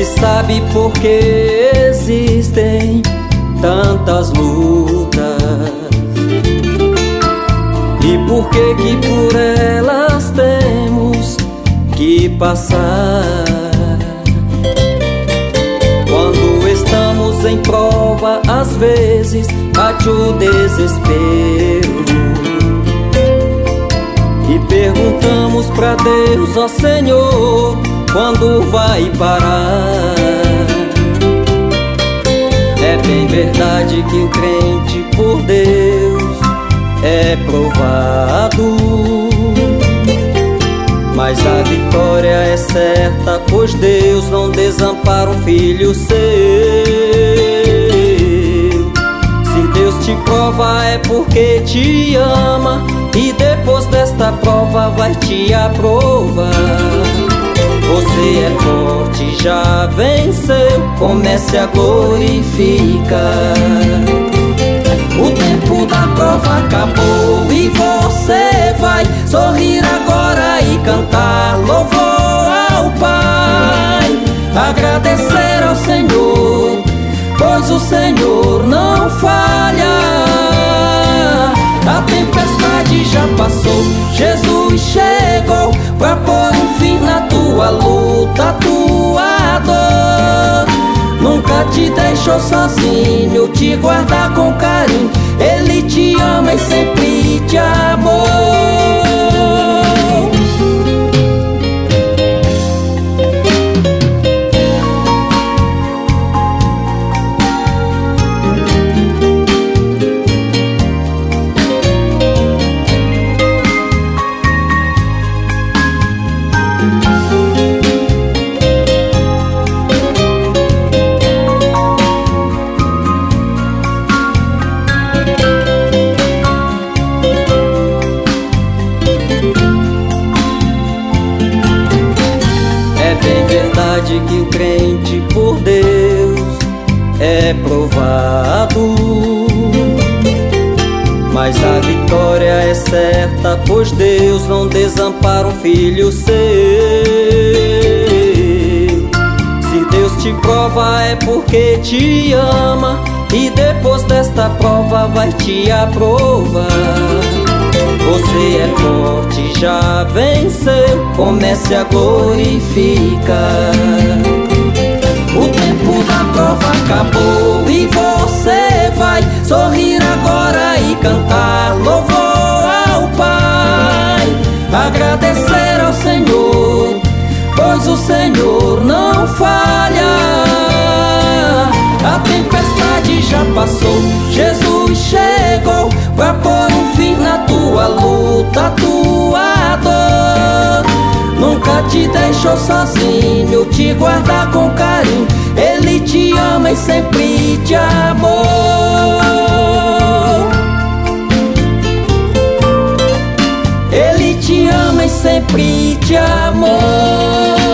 sabe por que existem tantas lutas e por que por elas temos que passar. Quando estamos em prova, às vezes bate o desespero e perguntamos pra Deus: ó Senhor, quando vai parar? É bem verdade que o crente por Deus é provado, mas a vitória é certa, pois Deus não desampara um filho seu. Se Deus te prova é porque te ama, e depois desta prova vai te aprovar. Você é forte, já venceu, comece a glorificar. O tempo da prova acabou e você vai sorrir agora e cantar louvor ao Pai. Agradecer ao Senhor, pois o Senhor não falha. A tempestade já passou, Jesus chegou pra pôr um fim na tua luta, tua dor. Nunca te deixou sozinho, te guarda com carinho. Ele te ama e sempre te amou. Que o crente por Deus é provado, mas a vitória é certa, pois Deus não desampara um filho seu. Se Deus te prova é porque te ama, e depois desta prova vai te aprovar. Você é forte, já venceu, comece a glorificar. O tempo da prova acabou e você vai sorrir agora e cantar louvor ao Pai. Agradecer ao Senhor, pois o Senhor não falha. A tempestade já passou, Jesus chegou pra pôr um fim na tua luta, tua dor. Nunca te deixou sozinho, te guarda com carinho. Ele te ama e sempre te amou. Ele te ama e sempre te amou.